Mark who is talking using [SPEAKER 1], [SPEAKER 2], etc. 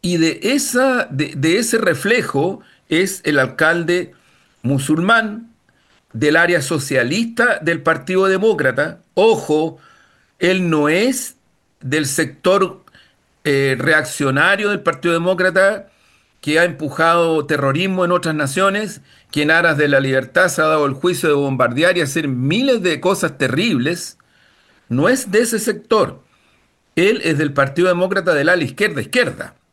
[SPEAKER 1] Y de ese reflejo es el alcalde musulmán del área socialista del Partido Demócrata. Ojo, él no es del sector reaccionario del Partido Demócrata que ha empujado terrorismo en otras naciones, que en aras de la libertad se ha dado el juicio de bombardear y hacer miles de cosas terribles. No es de ese sector. Él es del Partido Demócrata del ala izquierda izquierda.